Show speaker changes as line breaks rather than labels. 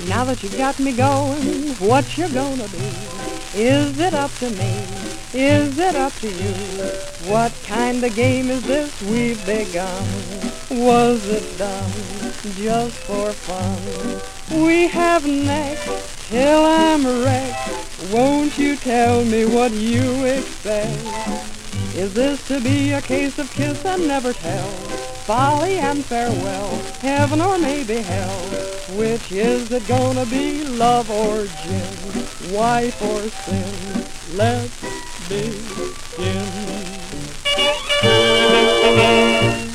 Now that you got me going, what you gonna do? Is it up to me? Is it up to you? What kind of game is this we've begun? Was it done just for fun? We have next till I'm wrecked. Won't you tell me what you expect? Is this to be a case of kiss and never tell? Folly and farewell, heaven or maybe hell? Which is it gonna be, love or gin, wife or sin? Let's begin.